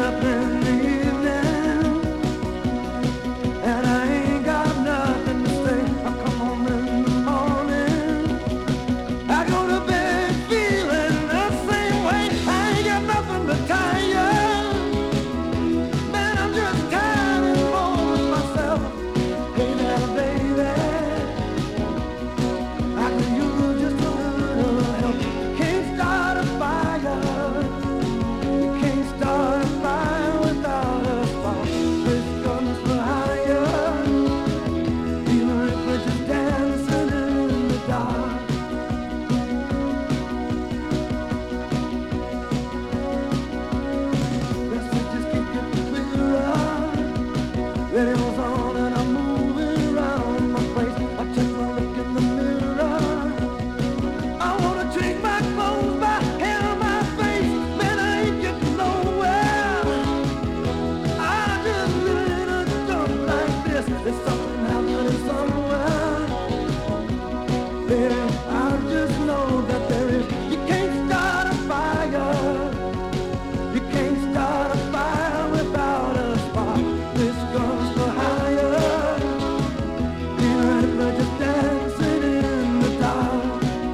up in the evening, and I ain't got nothing to say. I come home in the morning, I go to bed feeling the same way. I ain't got nothing to tell you. Man, I'm just tired and bored with myself. Hey now, baby, I can use just a little help. Can't start a fire. You can't start a fire without a spark. This comes for higher, even if we're just dancing in the dark. Let's just keep getting clearer. Radio's on and I'm moving around my place. I take my look in the mirror. I wanna change my clothes, my hair, my face. Man, I ain't getting nowhere. I just live in a dump like this. There's something happening somewhere. Baby, I just know that there is. You can't start a fire. You can't start a fire without a spark. This goes for higher, even if we're just dancing in the dark.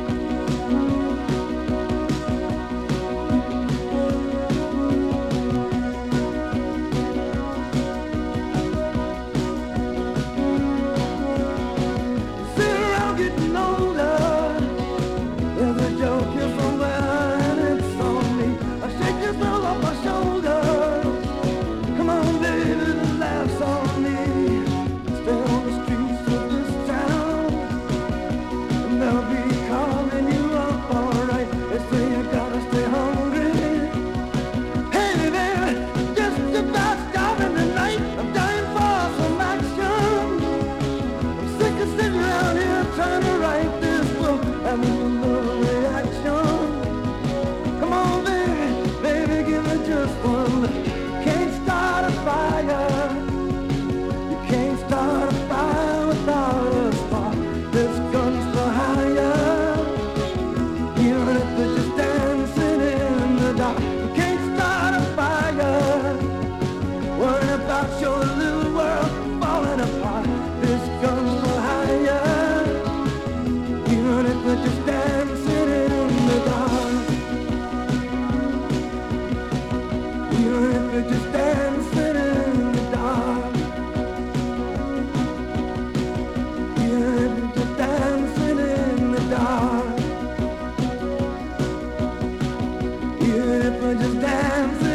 Sit around getting older. There's a joke here somewhere and it's on me. I shake yourself off my shoulders. Come on, baby, the laughs on me. Stay on the streets of this town, and they'll be calling you up, alright. They say you gotta stay hungry. Hey, baby, just about starving tonight. I'm dying for some action. I'm sick of sitting around here trying to write this book and with no reaction. Come on, baby, baby, give me just one look. Can't start a fire. You can't start a fire without a spark. This gun's for higher, even if we're just dancing in the dark. You can't start a fire, worrying about your little world falling apart. This gun's for higher, even if we're just dancing in the dark. Even if we're just dancing in the dark. Even if we're just dancing in the dark. Even if we're just dancing